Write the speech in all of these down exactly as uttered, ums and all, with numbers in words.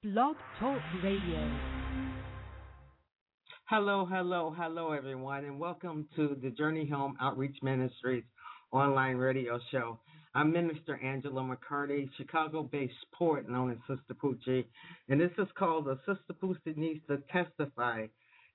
Blog Talk Radio. Hello, hello, hello, everyone, and welcome to the Journey Home Outreach Ministries online radio show. I'm Minister Angela McCarty, Chicago-based poet known as Sister Poochie, and this is called the Sister Poochie Needs to Testify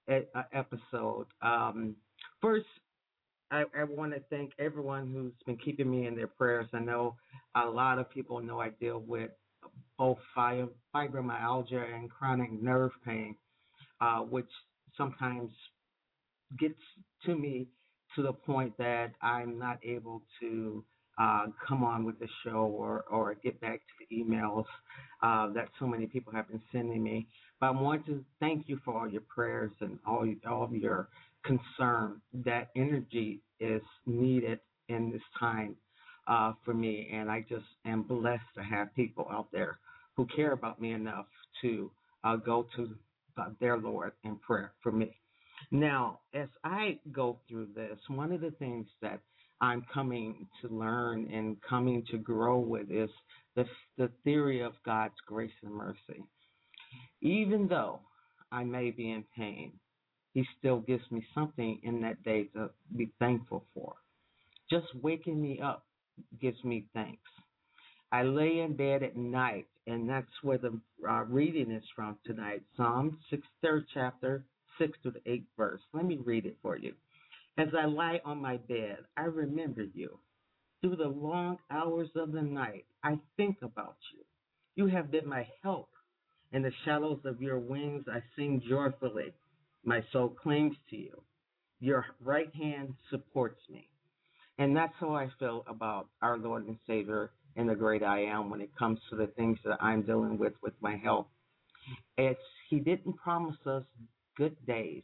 episode. Um, first, I, I want to thank everyone who's been keeping me in their prayers. I know a lot of people know I deal with both fibromyalgia and chronic nerve pain, uh, which sometimes gets to me to the point that I'm not able to uh, come on with the show or, or get back to the emails uh, that so many people have been sending me. But I want to thank you for all your prayers and all, all of your concern. That energy is needed in this time uh, for me, and I just am blessed to have people out there who care about me enough to uh, go to uh, their Lord in prayer for me. Now, as I go through this, one of the things that I'm coming to learn and coming to grow with is the, the theory of God's grace and mercy. Even though I may be in pain, He still gives me something in that day to be thankful for. Just waking me up gives me thanks. I lay in bed at night, and that's where the uh, reading is from tonight, Psalm six, third chapter, six to the eighth verse. Let me read it for you. As I lie on my bed, I remember you. Through the long hours of the night, I think about you. You have been my help. In the shadows of your wings, I sing joyfully. My soul clings to you. Your right hand supports me. And that's how I feel about our Lord and Savior and the great I am when it comes to the things that I'm dealing with with my health. It's He didn't promise us good days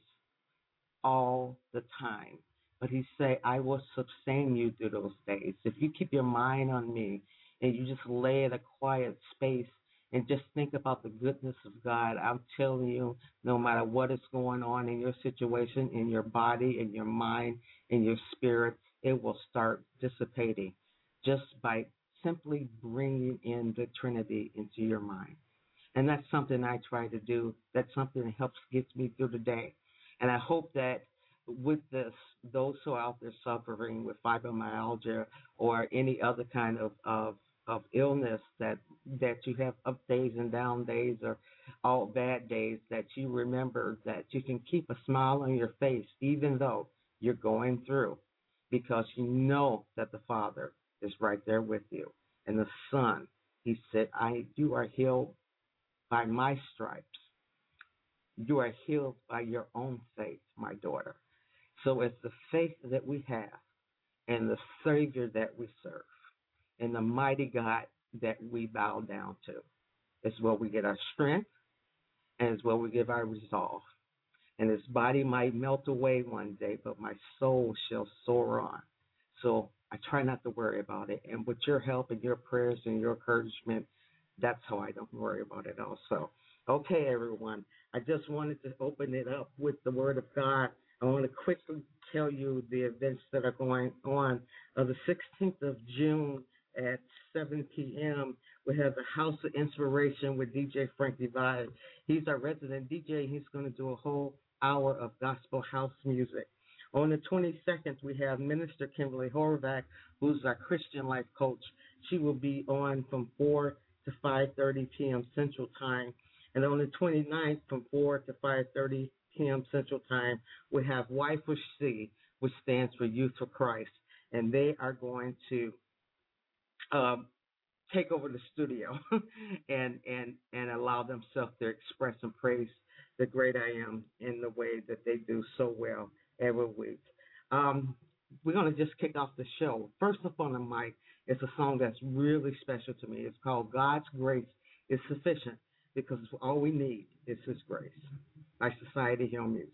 all the time, but He said, I will sustain you through those days. If you keep your mind on me and you just lay in a quiet space and just think about the goodness of God, I'm telling you, no matter what is going on in your situation, in your body, in your mind, in your spirit, it will start dissipating just by simply bringing in the Trinity into your mind. And that's something I try to do. That's something that helps get me through the day. And I hope that with this, those who are out there suffering with fibromyalgia or any other kind of, of, of illness, that that you have up days and down days or all bad days, that you remember that you can keep a smile on your face even though you're going through, because you know that the Father is right there with you. And the Son, He said, I you are healed by my stripes. You are healed by your own faith, my daughter. So it's the faith that we have and the Savior that we serve and the mighty God that we bow down to. It's where we get our strength, and it's where we give our resolve. And this body might melt away one day, but my soul shall soar on. So I try not to worry about it. And with your help and your prayers and your encouragement, that's how I don't worry about it also. Okay, everyone, I just wanted to open it up with the Word of God. I want to quickly tell you the events that are going on. Uh, the sixteenth of June at seven p.m., we have the House of Inspiration with D J Frank Divide. He's our resident D J. He's going to do a whole hour of gospel house music. On the twenty-second, we have Minister Kimberly Horvath, who's our Christian life coach. She will be on from four to five thirty p.m. Central Time. And on the twenty-ninth, from four to five thirty p.m. Central Time, we have Y F C, which stands for Youth for Christ. And they are going to um, take over the studio and, and, and allow themselves to express and praise the great I am in the way that they do so well every week. Um, we're going to just kick off the show. First up on the mic is a song that's really special to me. It's called God's Grace is Sufficient, because all we need is His grace, by Society Hill Music.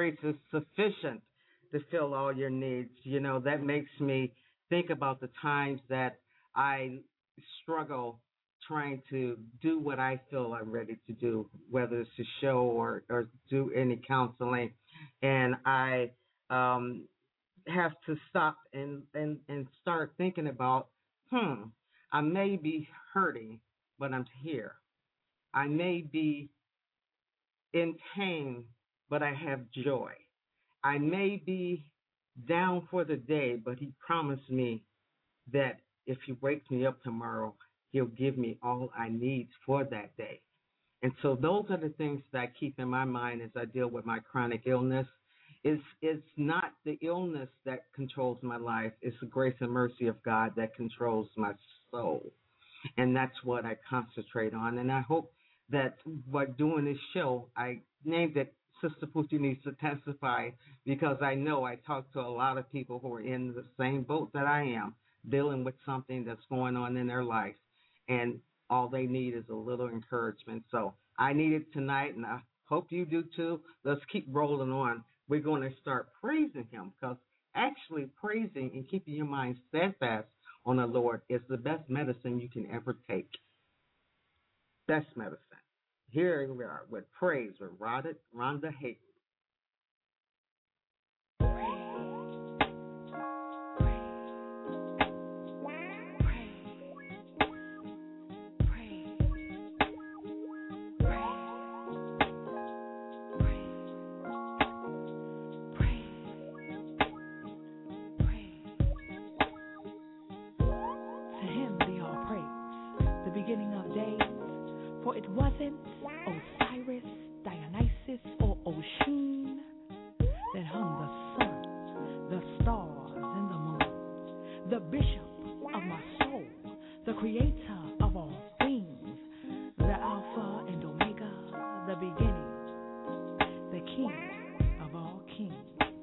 grace is sufficient to fill all your needs. You know, that makes me think about the times that I struggle trying to do what I feel I'm ready to do, whether it's a show or, or do any counseling. And I um, have to stop and, and, and start thinking about, hmm, I may be hurting, but I'm here. I may be in pain, but I have joy. I may be down for the day, but he promised me that if he wakes me up tomorrow, he'll give me all I need for that day. And so those are the things that I keep in my mind as I deal with my chronic illness. It's, it's not the illness that controls my life. It's the grace and mercy of God that controls my soul. And that's what I concentrate on. And I hope that by doing this show, I named it Sister Poochie Needs to Testify, because I know I talk to a lot of people who are in the same boat that I am, dealing with something that's going on in their life. And all they need is a little encouragement. So I need it tonight, and I hope you do too. Let's keep rolling on. We're going to start praising him, because actually praising and keeping your mind steadfast on the Lord is the best medicine you can ever take. Best medicine. Here we are with praise with Rhonda, Rhonda Hayden. For it wasn't Osiris, Dionysus, or Oshun that hung the sun, the stars, and the moon. The bishop of my soul, the creator of all things, the Alpha and Omega, the beginning, the King of all kings.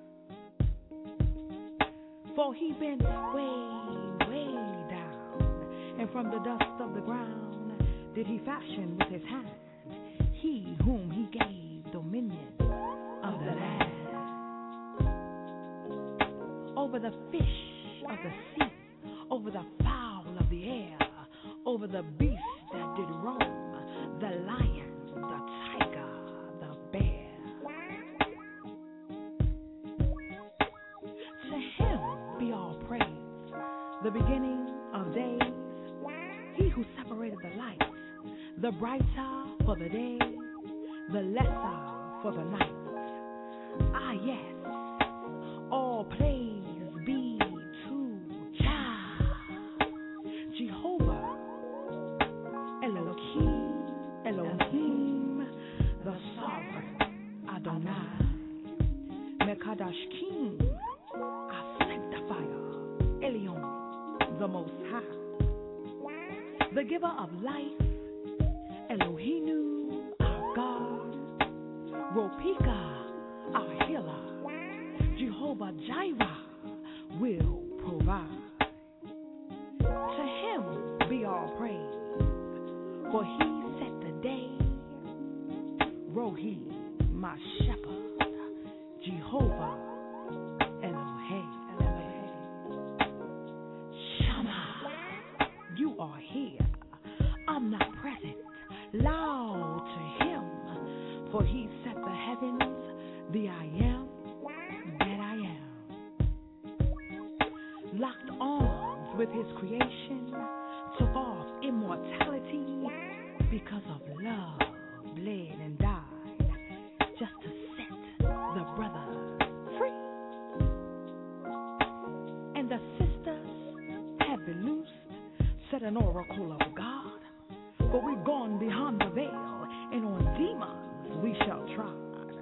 For he bent way, way down, and from the dust of the ground did he fashion with his hand, he whom he gave dominion of the land, over the fish of the sea, over the fowl of the air, over the beast that did roam, the lion, the tiger, the bear. To him be all praise, the beginning of days, he who separated the light, the brighter for the day, the lesser for the night. Ah, yes, all praise be to Jah, Jehovah, El Elohim, Elohim, the sovereign, Adonai, Mekadosh King, our sanctifier, Elion, the Most High, the giver of life, Elohinu, our God, Ropika, our healer, Jehovah Jireh will provide. To him be all praise, for he set the day. Rohi, my shepherd, Jehovah Elohim, Shammah, you are here, omnipresent, loud to him, for he set the heavens, the I am that I am. Locked arms with his creation, took off immortality because of love, bled and died just to set the brother free. And the sisters have been loosed, said an oracle of God. But we've gone beyond the veil, and on demons we shall trod.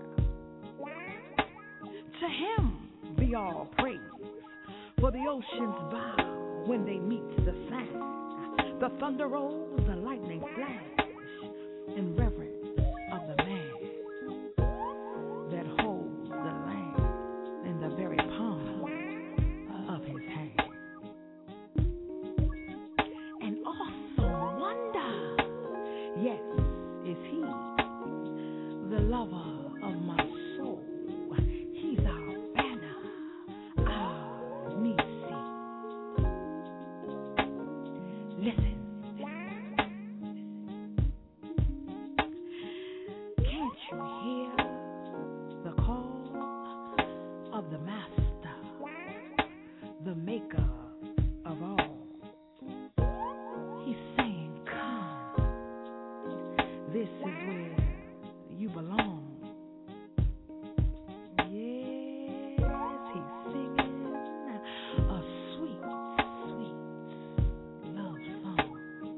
To him be all praise, for the oceans bow when they meet the sand. The thunder rolls, the lightning flash, in reverence of the man that holds the land in the very palm of his hand. An awesome wonder, yes, is he, the lover of my soul, Listen. Can't you hear the call of the Master, the Maker of all? He's saying, come. This is where you belong. Yes, he's singing a sweet, sweet love song.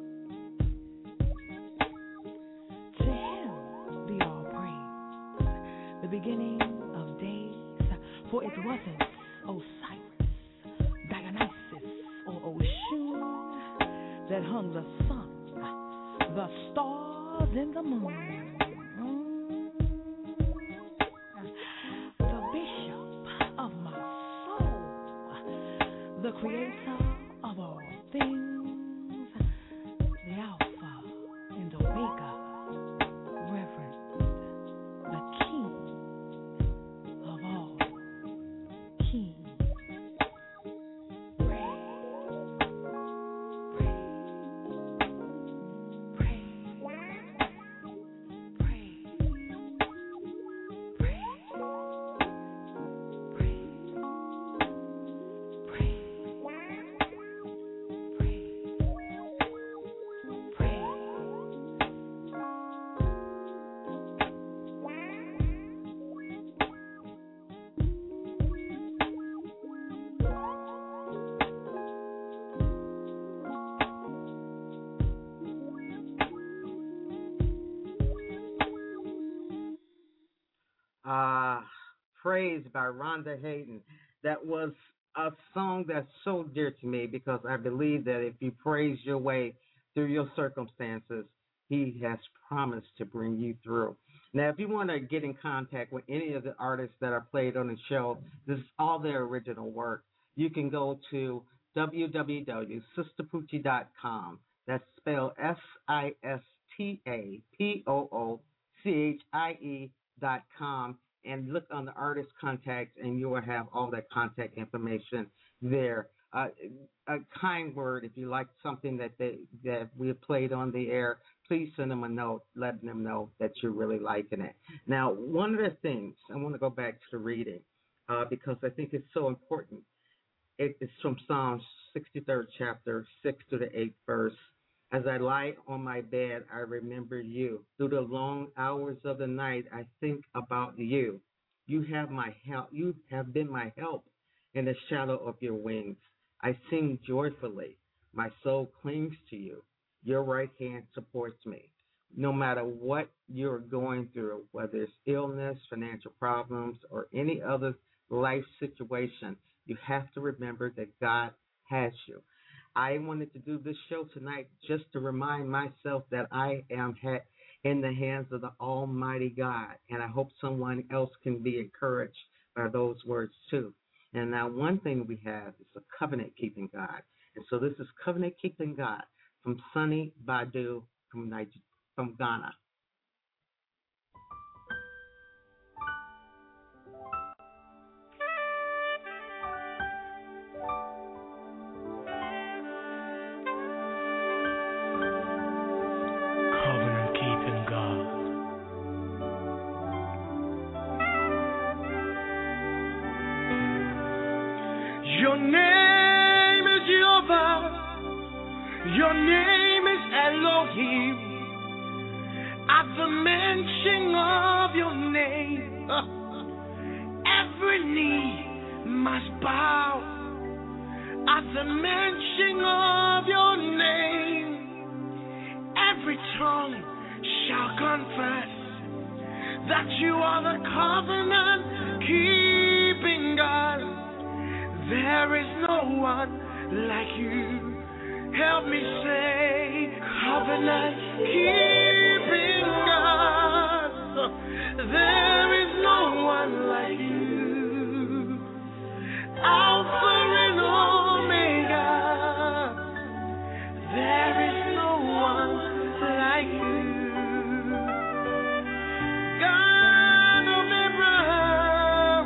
To him be all praise, the beginning of days, for it wasn't Osiris, Dionysus, or Oshun that hung the sun, the stars, and the moon. The bishop of my soul, the creator of all things, the Alpha and Omega, Reverend, the King of all kings. Uh, Praise by Rhonda Hayden. That was a song that's so dear to me because I believe that if you praise your way through your circumstances, he has promised to bring you through. Now, if you want to get in contact with any of the artists that are played on the show, this is all their original work. You can go to w w w dot sister poochie dot com. That's spelled S I S T A P O O C H I E dot com, and look on the artist contacts, and you will have all that contact information there. Uh, a kind word, if you like something that they that we have played on the air, please send them a note, letting them know that you're really liking it. Now, one of the things, I want to go back to the reading uh, because I think it's so important. It, it's from Psalms sixty-third chapter, sixth to the eighth verse. As I lie on my bed, I remember you. Through the long hours of the night, I think about you. You have my help. You have been my help in the shadow of your wings. I sing joyfully. My soul clings to you. Your right hand supports me. No matter what you're going through, whether it's illness, financial problems, or any other life situation, you have to remember that God has you. I wanted to do this show tonight just to remind myself that I am ha- in the hands of the Almighty God, and I hope someone else can be encouraged by those words too. And now one thing we have is a covenant-keeping God. And so this is Covenant-Keeping God from Sunny Badu from, Niger- from Ghana. Your name is Jehovah. Your name is Elohim. At the mention of your name, every knee must bow. At the mention of your name, every tongue shall confess that you are the covenant-keeping God. There is no one like you. Help me say, covenant-keeping God. There is no one like you. Alpha and Omega. There is no one like you. God of Abraham.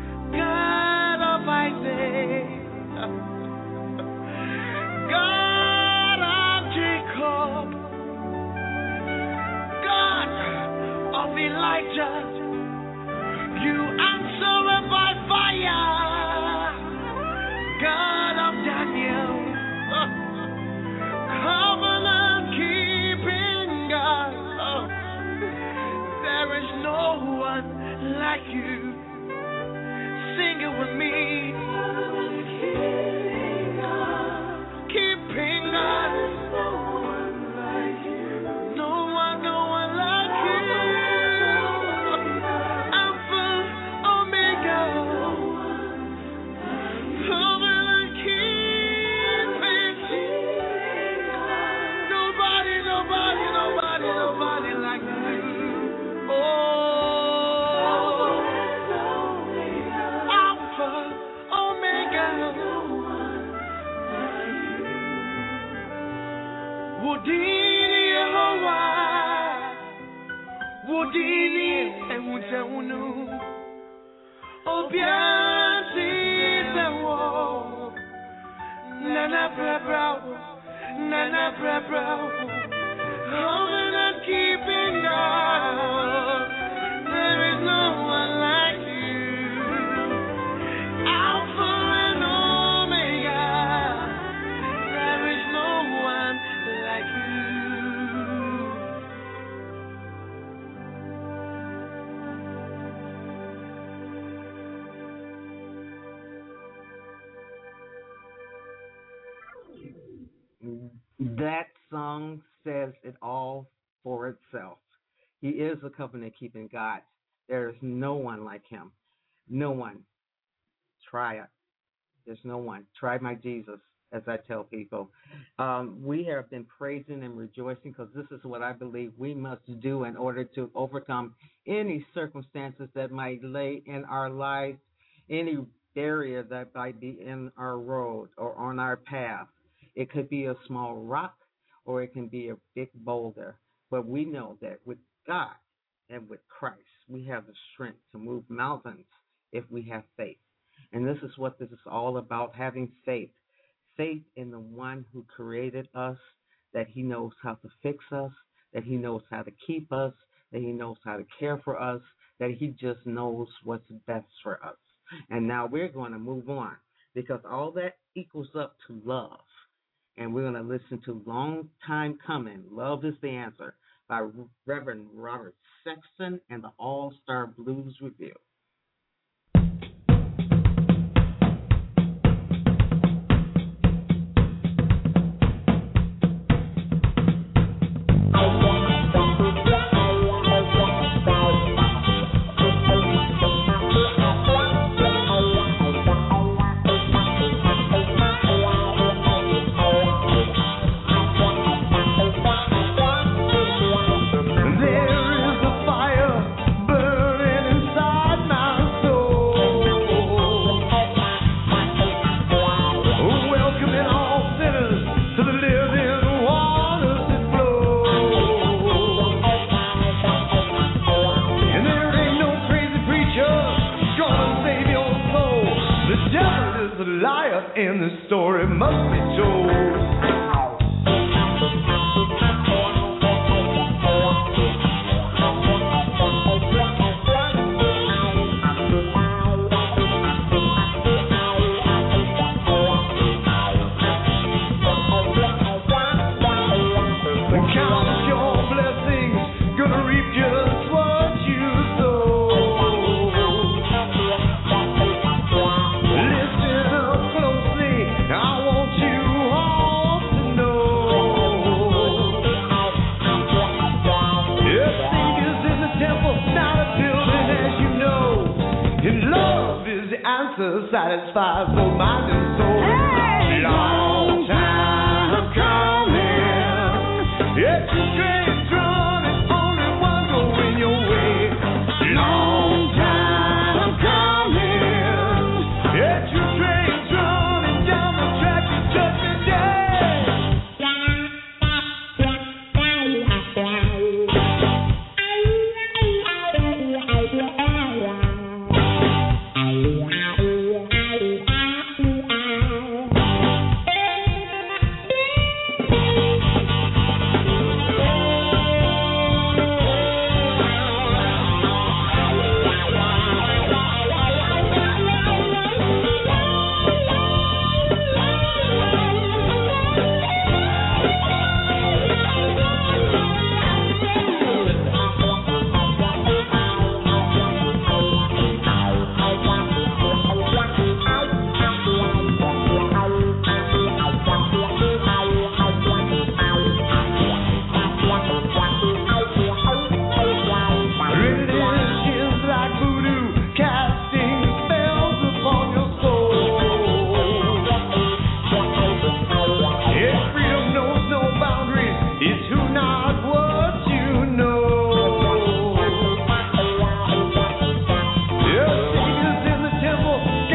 God of Isaac. God Wodini Yehovah, Wodini Ewutewunu, Obiansi Tewo, Nana Brabra, Nana Brabra, covenant keeping God. There is no one like you, Alpha and Omega. There is no one like you. That song says it all for itself. He is a covenant-keeping God. There is no one like him. No one. Try it. There's no one. Try my Jesus, as I tell people. Um, we have been praising and rejoicing because this is what I believe we must do in order to overcome any circumstances that might lay in our lives, any barrier that might be in our road or on our path. It could be a small rock or it can be a big boulder. But we know that with God and with Christ, we have the strength to move mountains if we have faith. And this is what this is all about, having faith. Faith in the one who created us, that he knows how to fix us, that he knows how to keep us, that he knows how to care for us, that he just knows what's best for us. And now we're going to move on because all that equals up to love. And we're going to listen to Long Time Coming, Love is the Answer, by Reverend Robert Sexton and the All-Star Blues Review. and the story must be told. Satisfies both mind and soul. Hey, long time coming. It's a train running, only one going your way. Long time coming. It's a train running down the track to Judgment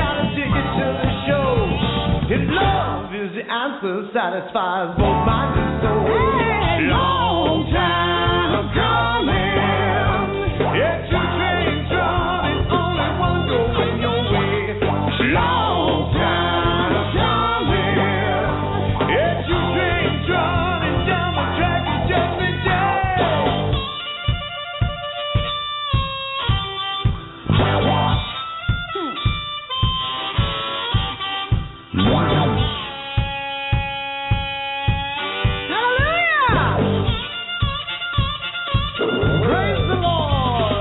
satisfies both mind and soul. Long time coming. It's two trains running, only one going your way. Long time coming. It's two trains running down the track of Judgment Day. Praise the Lord.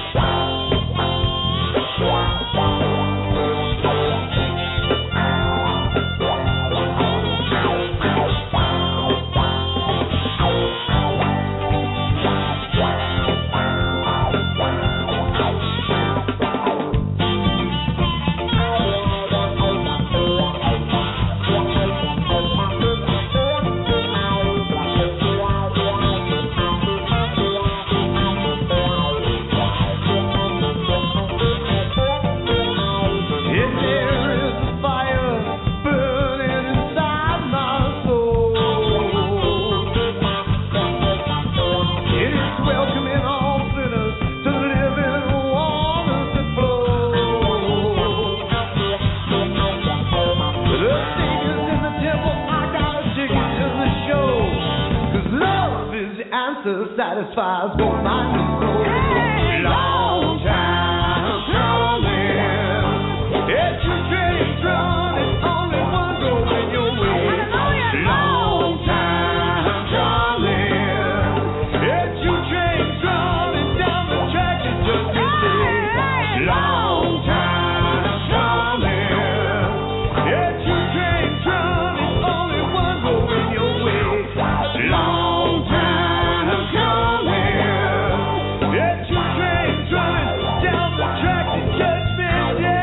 If there is a fire burning inside my soul, it is welcoming all sinners to live in waters that flow. The Savior's in the temple, I got a ticket to the show. 'Cause love is the answer, satisfies both mind and soul. Long time coming. It's two trains running, only one going your way. Long time coming. It's two trains running down the track of Judgment Day. Long time coming. It's two trains running, only one going your way. Long time coming. It's two trains running down the track of Judgment Day.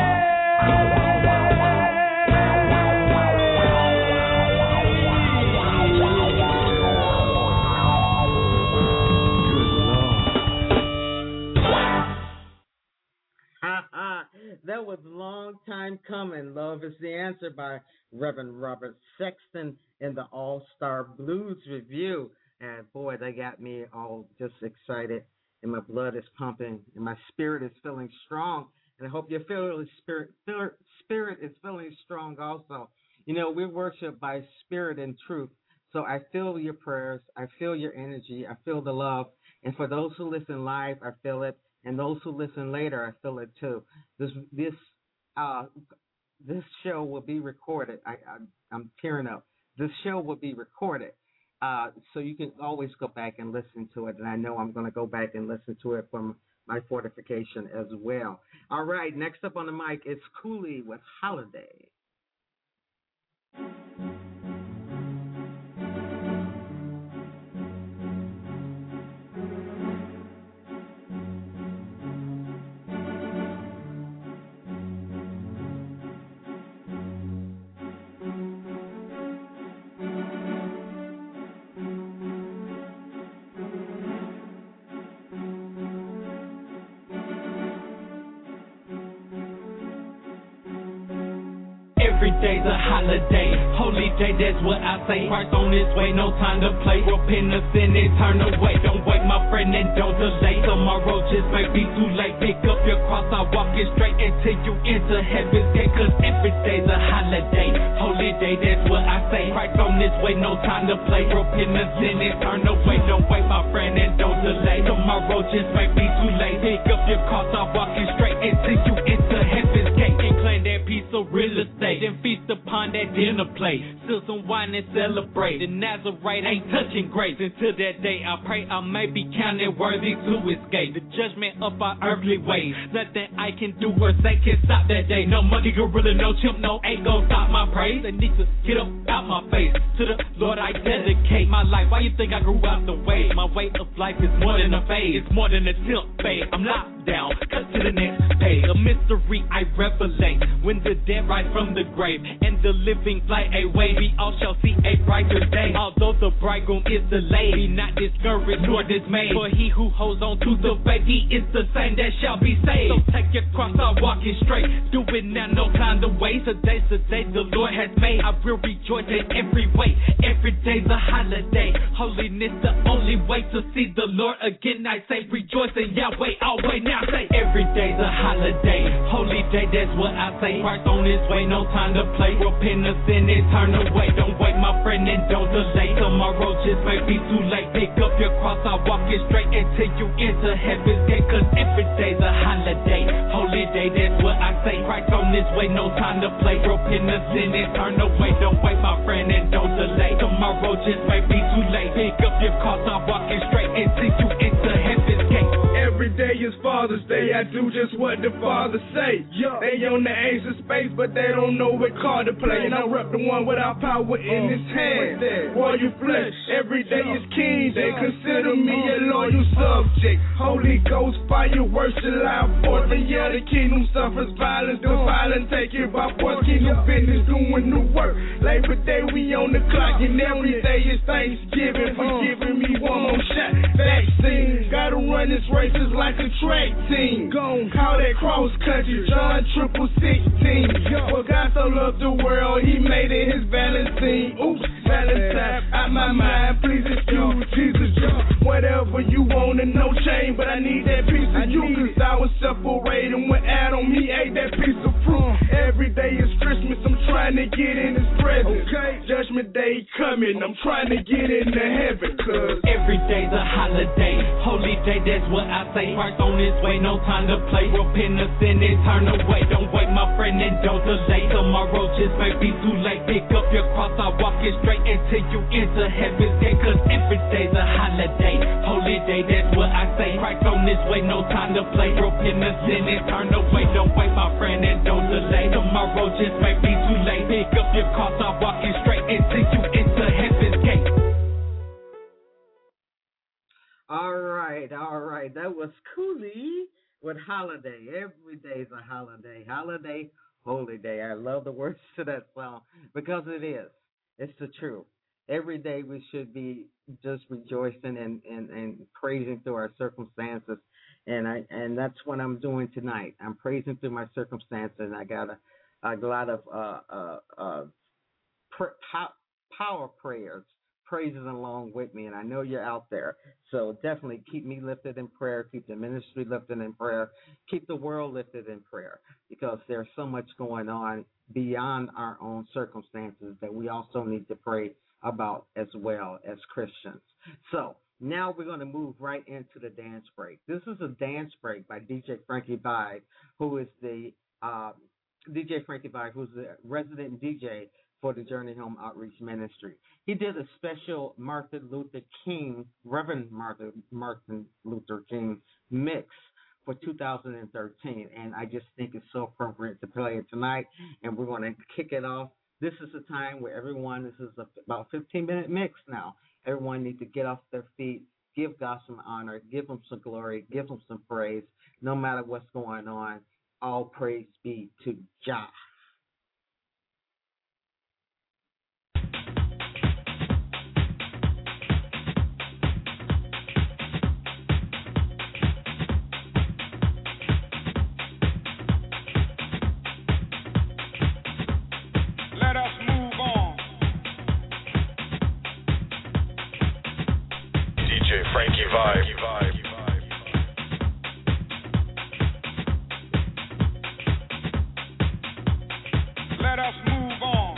That was Long Time Coming. Love is the Answer by Reverend Robert Sexton in the All-Star Blues Review. And boy, they got me all just excited, and my blood is pumping, and my spirit is feeling strong. And I hope your feeling spirit, spirit is feeling strong also. You know, we worship by spirit and truth. So I feel your prayers. I feel your energy. I feel the love. And for those who listen live, I feel it. And those who listen later, I feel it too. This this uh this show will be recorded. I, I I'm tearing up. This show will be recorded, uh, so you can always go back and listen to it. And I know I'm going to go back and listen to it from my fortification as well. All right, next up on the mic is Cooley with Holiday. Every day's a holiday, holy day, that's what I say. Christ on his way, no time to play. Repentance and then turn away. Don't wait, my friend, and don't delay. Tomorrow just may be too late. Pick up your cross, I walk it straight until you enter heaven's gate. Cause every day's a holiday, holy day, that's what I say. Christ on his way, no time to play. Repentance and then turn away. Don't wait, my friend, and don't delay. Tomorrow just may be too late. Pick up your cross, I walk it straight until you enter heaven's gate. And claim that piece of real estate. Then feast upon that dinner plate. Still some wine and celebrate. The Nazarite ain't touching grace. Until that day I pray I may be counted worthy to escape the judgment of our earthly ways. Nothing I can do or say can stop that day. No monkey, gorilla, no chimp, no ain't gon' stop my praise. They need to get up out my face. To the Lord I dedicate my life. Why you think I grew out the way? My way of life is more than a phase. It's more than a tilt fade. I'm locked down, cut to the next page. A mystery I revelate when the dead rise from the grave and the living fly away. We all shall see a brighter day. Although the bridegroom is delayed, be not discouraged nor dismayed. For he who holds on to the faith, he is the same that shall be saved. So take your cross, start walking straight. Do it now, no time to waste. Today's the day the Lord has made. I will rejoice in every way. Every day's a holiday. Holiness the only way to see the Lord again. I say rejoice in Yahweh always. Now say every day's a holiday. Holy day, that's what I say. Christ on his way, no time to play. Repent of sin and turn away. Don't wait, my friend, and don't delay. Tomorrow just may be too late. Pick up your cross, I'll walk it straight until you enter heaven's gate. Cause every day's a holiday. Holy day, that's what I say. Christ on his way, no time to play. Repent of sin and turn away. Don't wait, my friend, and don't delay. Tomorrow just may be too late. Pick up your cross, I'll walk it straight until you enter heaven's gate. Every day is Father's Day, I do just what the Father say. They on the ace of space, but they don't know what card to play. And I rep the one without power in his hand. Royal flesh, every day is King Day. Consider me a loyal subject. Holy Ghost fire, worship loud forth. And yeah, the kingdom suffers violence. The violence take it by force. Kingdom business doing the work. Labor Day, we on the clock. And every day is Thanksgiving. For giving me one more shot. Vaccine, gotta run this race just like a track team. Gon' call that cross country, John triple sixteen. Well, God so loved the world, he made it his Valentine. Oops, Valentine, out my mind, please excuse Jesus. Whatever you want and no chain, but I need that piece of you. Cause I was separated when Adam, he ate that piece of fruit. Every day is Christmas, I'm trying to get in his presence. Okay. Judgment day coming, I'm trying to get into heaven. Cause every day's a holiday. Holy day, that's what I say. Christ on his way, no time to play. Repent of sin and turn away. Don't wait, my friend, and don't delay. Tomorrow just may be too late. Pick up your cross, I'll walk it straight until you enter heaven's gate. Cause every day's a holiday. Holy day, that's what I say. Christ on his way, no time to play. Repent of sin and turn away. Don't wait, my friend, and don't delay. Tomorrow just may be too late. Pick up your cross, I'll walk it straight until you enter heaven's gate. All right, all right. That was Cooley with Holiday. Every day is a holiday. Holiday, holy day. I love the words to that song because it is. It's the truth. Every day we should be just rejoicing and, and, and praising through our circumstances. And I and that's what I'm doing tonight. I'm praising through my circumstances. And I got a, a lot of uh, uh, uh, pr- power prayers. Praises along with me, and I know you're out there. So definitely keep me lifted in prayer, keep the ministry lifted in prayer, keep the world lifted in prayer, because there's so much going on beyond our own circumstances that we also need to pray about as well as Christians. So now we're going to move right into the dance break. This is a dance break by D J Frankie Vibe, who is the uh, D J Frankie Vibe, who's the resident D J for the Journey Home Outreach Ministry. He did a special Martin Luther King, Reverend Martin, Martin Luther King mix for two thousand thirteen, and I just think it's so appropriate to play it tonight, and we're going to kick it off. This is a time where everyone, this is a, about a fifteen-minute mix now. Everyone needs to get off their feet, give God some honor, give him some glory, give him some praise, no matter what's going on. All praise be to Jah. Frankie Vibe. Let us move on.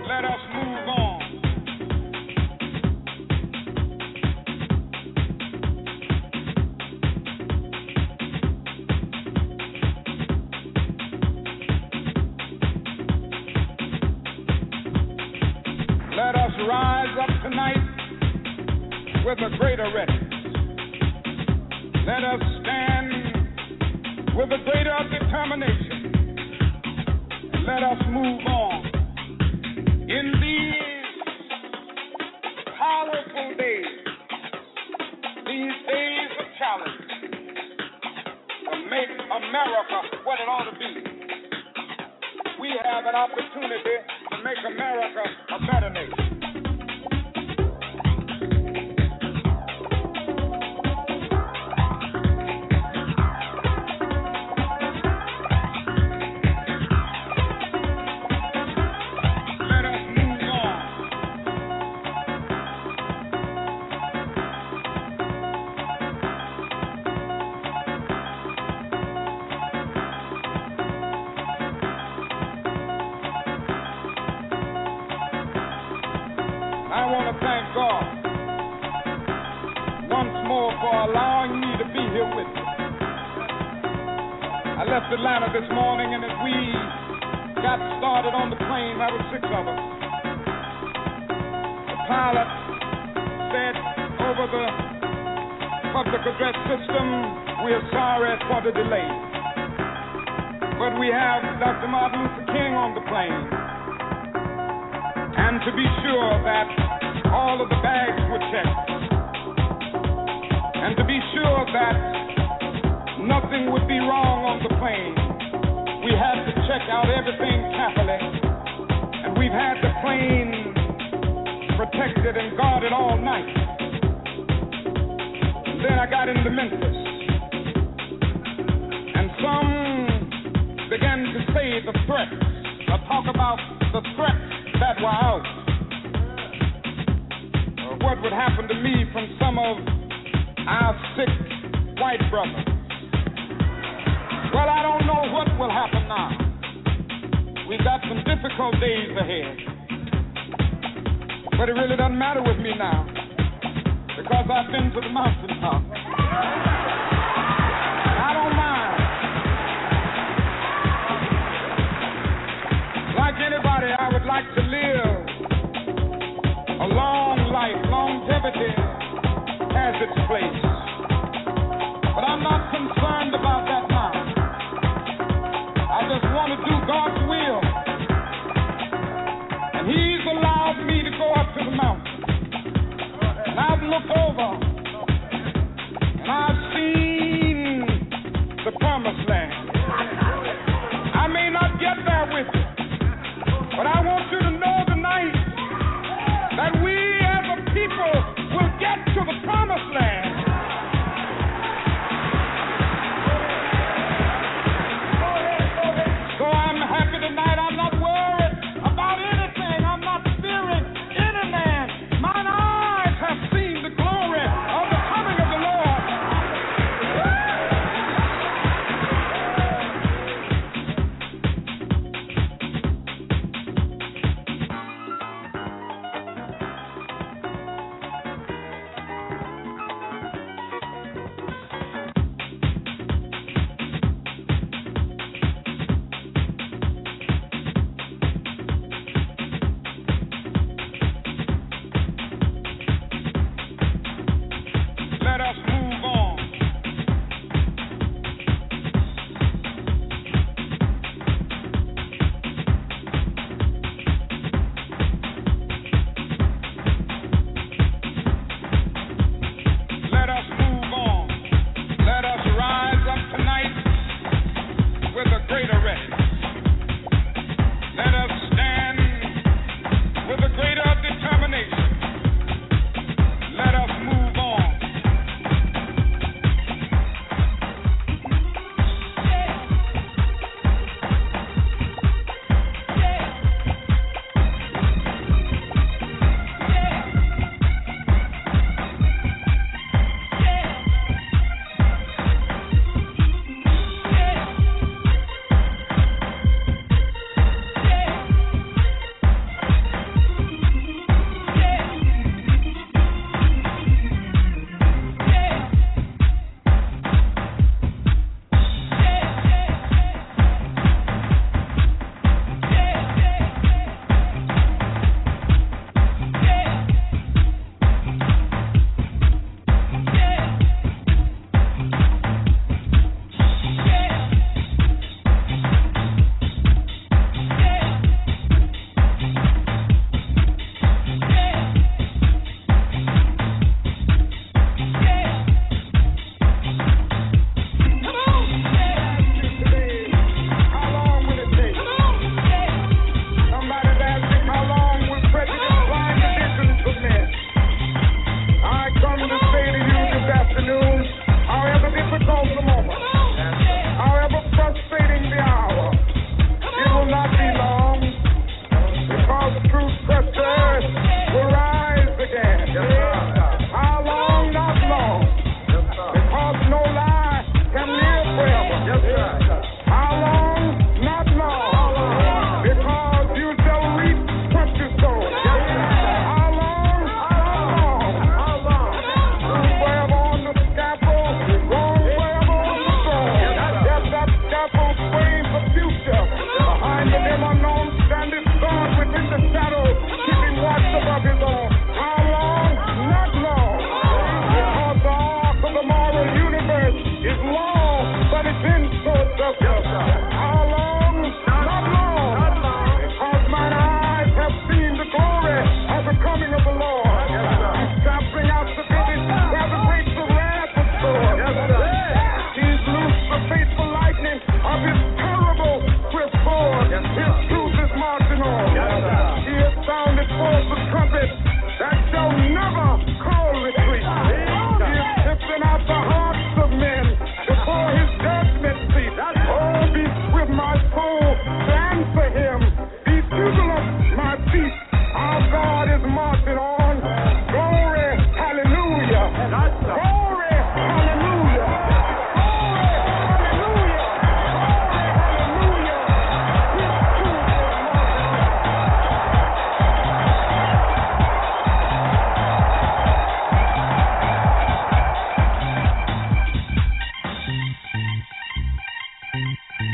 Let us move on. Let us rise up tonight with a greater readiness. Let us stand with a greater determination. And let us move on. In these powerful days, these days of challenge, to make America what it ought to be, we have an opportunity to make America a better nation. I want to thank God once more for allowing me to be here with you. I left Atlanta this morning, and as we got started on the plane, there were six of us. The pilot said over the public address system, "We are sorry for the delay, but we have Doctor Martin Luther King on the plane. And to be sure that all of the bags were checked, and to be sure that nothing would be wrong on the plane, we had to check out everything carefully, and we've had the plane protected and guarded all night. And then I got into Memphis, and some began to say the threats, or talk about the threats that were out, or what would happen to me from some of our sick white brothers. Well, I don't know what will happen now. We've got some difficult days ahead, but it really doesn't matter with me now, because I've been to the mountaintop. I don't mind. Like anybody, I would like to live a long life. Longevity has its place. But I'm not concerned about that now. I just want to do God's will. And He's allowed me to go up to the mountain. And I've looked over, and I've seen the promised land. I may not get there with you, but I want you to know tonight that we as a people will get to the promised land. So I'm happy tonight. I'm not worried about anything. I'm not fearing any man. Mine eyes have seen the glory of the coming of the Lord.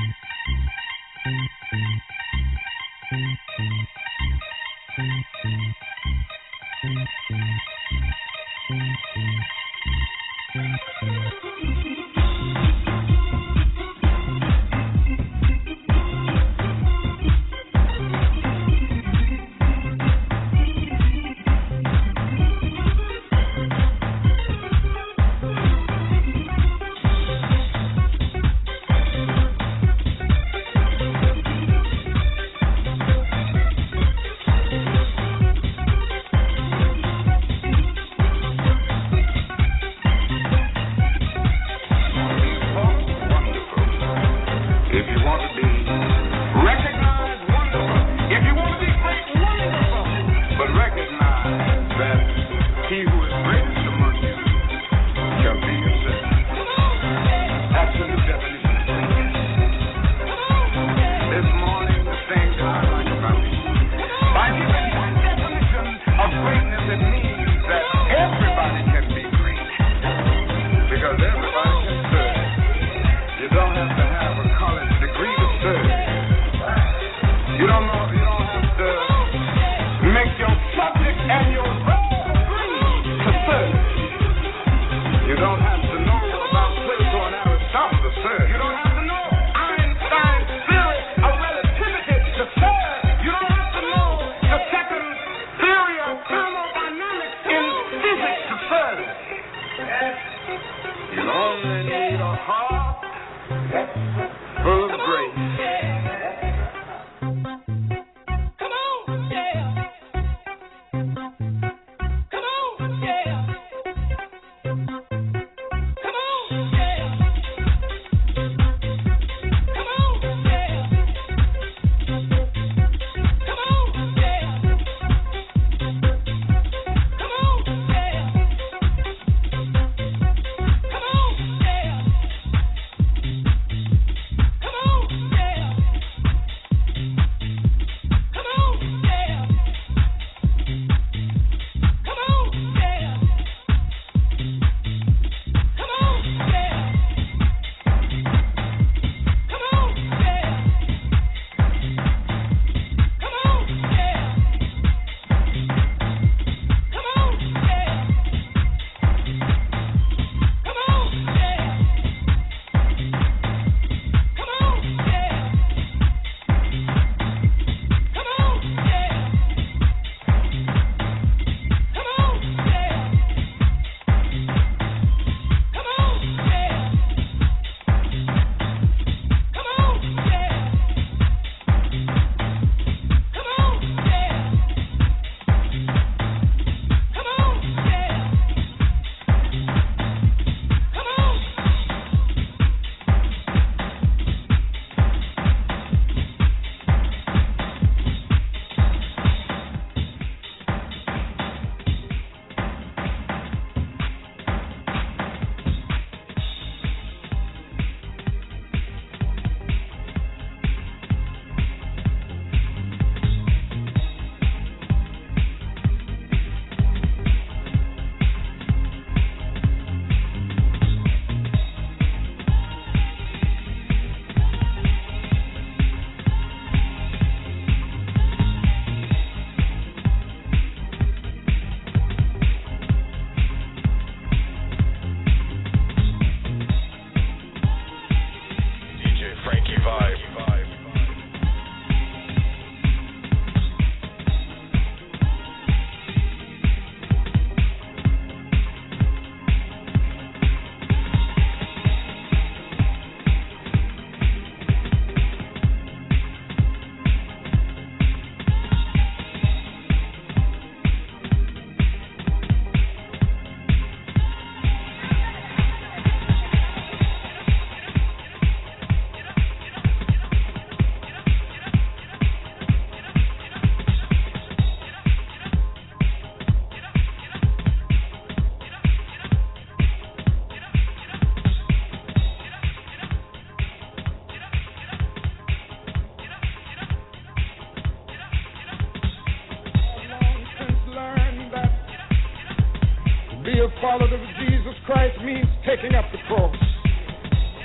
be a follower of Jesus Christ means taking up the cross.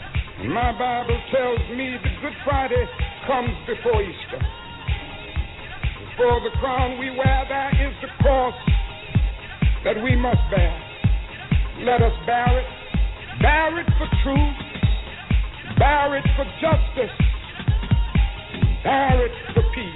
My Bible tells me that Good Friday comes before Easter. Before the crown we wear, there is the cross that we must bear. Let us bear it. Bear it for truth. Bear it for justice. Bear it for peace.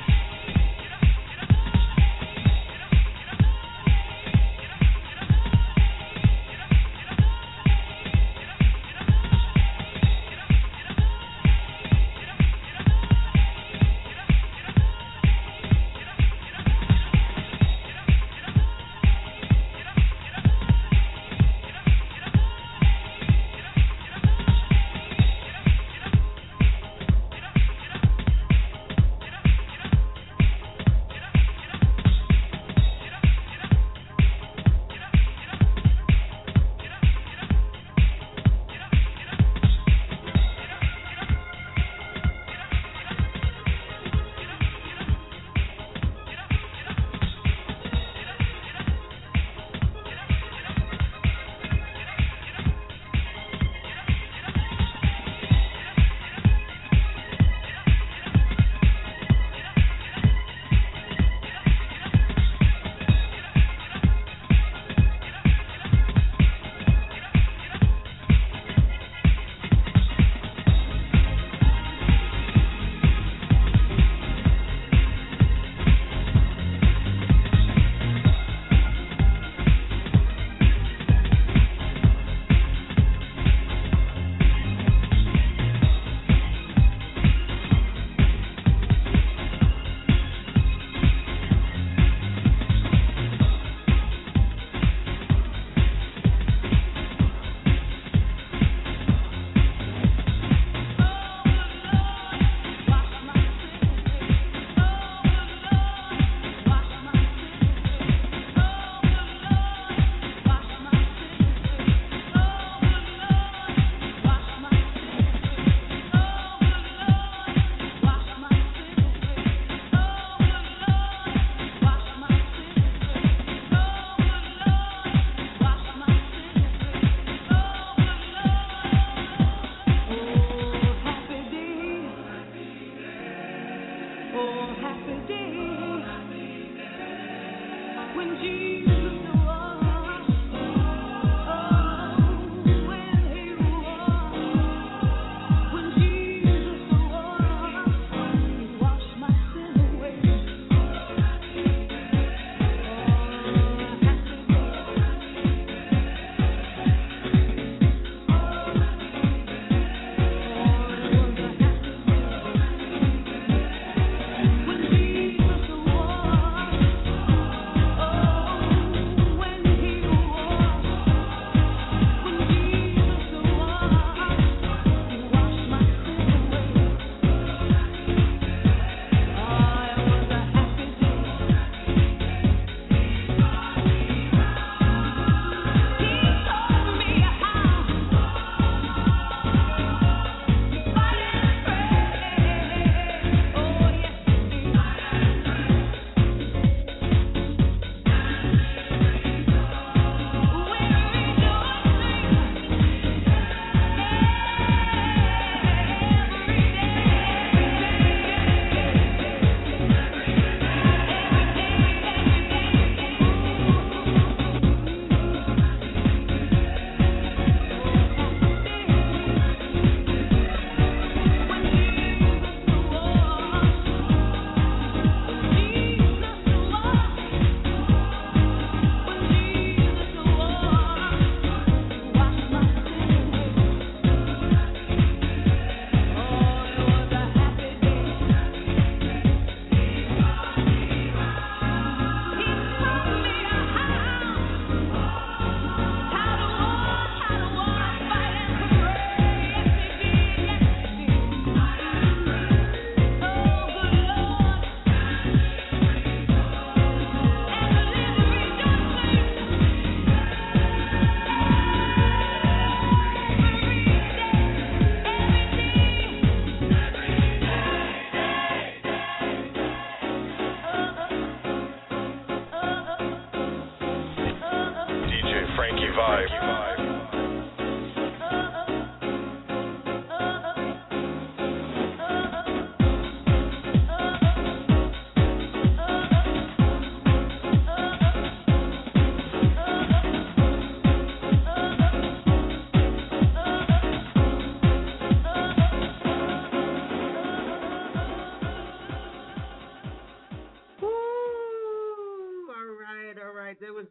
Oh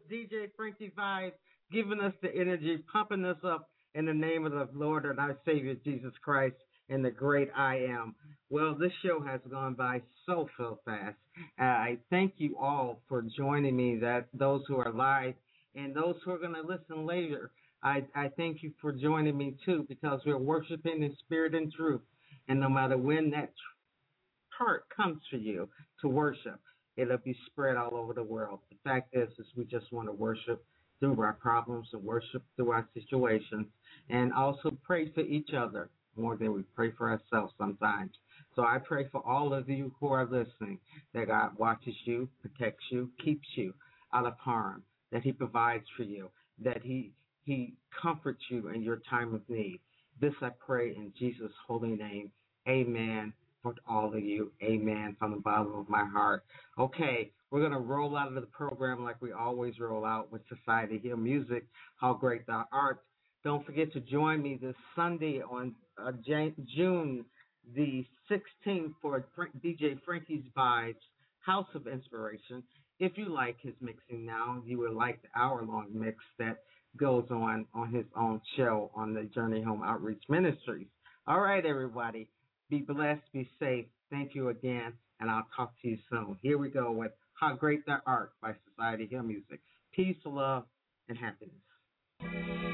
D J Frankie Vibes, giving us the energy, pumping us up in the name of the Lord and our Savior Jesus Christ and the great I Am. Well, this show has gone by so, so fast. Uh, I thank you all for joining me, that those who are live and those who are going to listen later. I, I thank you for joining me, too, because we're worshiping in spirit and truth. And no matter when that part comes for you to worship, it'll be spread all over the world. The fact is, is we just want to worship through our problems and worship through our situations, and also pray for each other more than we pray for ourselves sometimes. So I pray for all of you who are listening, that God watches you, protects you, keeps you out of harm, that he provides for you, that he he comforts you in your time of need. This I pray in Jesus' holy name. Amen for all of you. Amen from the bottom of my heart. Okay, we're going to roll out of the program like we always roll out with Society Hill Music, How Great Thou Art. Don't forget to join me this Sunday on uh, June the sixteenth for D J Frankie's Vibes, House of Inspiration. If you like his mixing now, you will like the hour-long mix that goes on on his own show on the Journey Home Outreach Ministries. All right, everybody. Be blessed. Be safe. Thank you again, and I'll talk to you soon. Here we go with How Great Thou Art by Society Hill Music. Peace, love, and happiness.